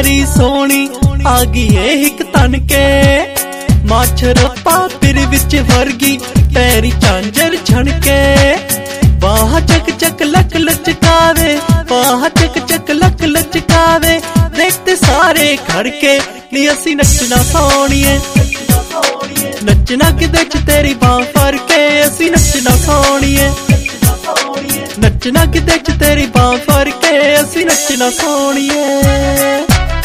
फुलकारी सोनी आ गई है हिक तन के माछर पापिर विच वर्गी पैरी झांझर छणके बाह चक चक लक लचकावे बाह चक चक लक लचकावे देखते सारे खड़के नी असी नचना सोनिए नचना किदे च तेरी बाह फड़ के असी नचना सोनिए नचना किदे च तेरी बाह फड़ के असी नचना सोनिए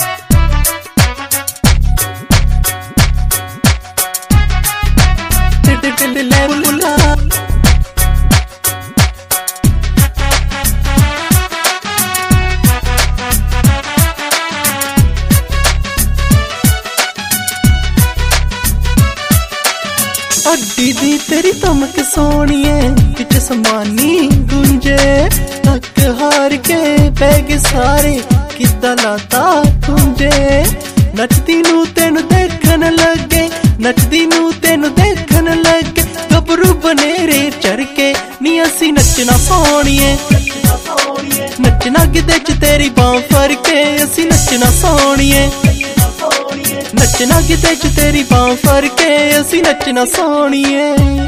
अड्डी दी तेरी तमक सोनिए बिच समानी गुंजे तक हार के बैग सारे किदा लाता तुंजे नचदी नू तेनू देखन लगे नचदी नू तेनू देखन लगे गबरू बनेरे चरके नी असी नचना सोनिए नचना किदे च तेरी बाह फड़ के असी नचना सोनिए नचना किदे च तेरी बाह फड़ के असी नचना सोनिए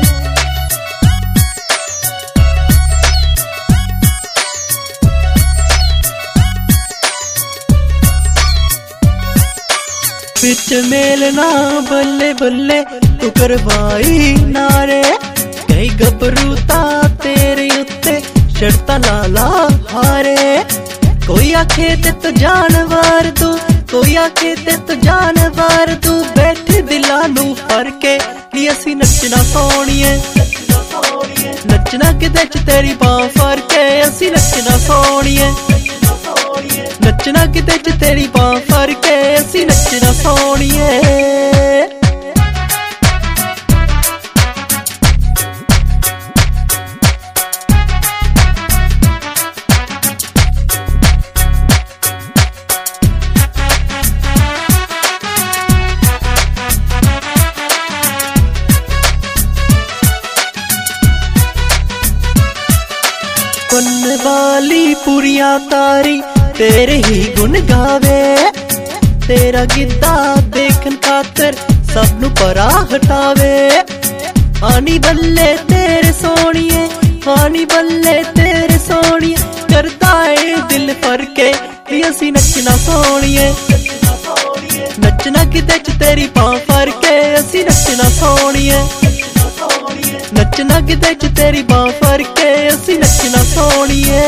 बिच मेलना बल्ले बल्ले तू करवाई नारे कई गबरू ता तेरे उत्ते शर्ता लाला हारे कोई आखे ते तो जानवर तू कोई आखे ते तो जानवर तू बैठे दिला नू फड़ के नी असी नचना सोनिए नचना किदे च तेरी बाह फड़ के असी नचना सोनिए नचना किदे च तेरी बाह फड़ के असी नचना सोनिए गुन वाली पुरिया तारी तेरे ही गुन गावे तेरा गिद्दा देखन खातर सब नु परा हटावे आनी बल्ले तेरे सोनिए आनी बल्ले तेरे सोनिए करता है दिल फड़ के असी नचना सोनिए नचना किदे च तेरी बाह फड़ के असी नचना सोनिए नचना किदे च तेरी बाह फड़ के असी नचना सोनिए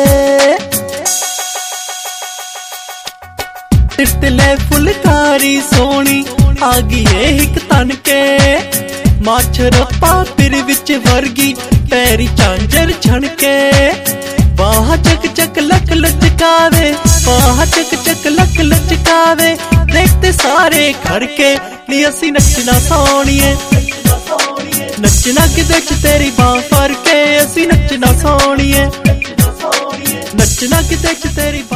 तितले फुलकारी सोनी आ गई है हिक तन के माछर पापिर विच वर्गी पैरी झांझर छणके बाह चक चक लक लचकावे बाह चक चक लक लचकावे देखते सारे खड़के नी असी नचना सोनिए नचना किदे च तेरी बाह फड़ के असी नचना सोनिए नचना किदे च तेरी